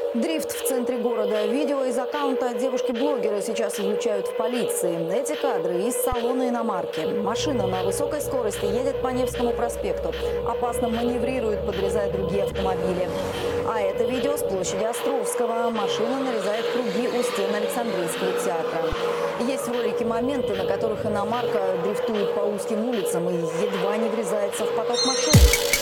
Дрифт в центре города. Видео из аккаунта девушки-блогера сейчас изучают в полиции. Эти кадры из салона иномарки. Машина на высокой скорости едет по Невскому проспекту. Опасно маневрирует, подрезая другие автомобили. А это видео с площади Островского. Машина нарезает круги у стен Александринского театра. Есть в ролике моменты, на которых иномарка дрифтует по узким улицам и едва не врезается в поток машин.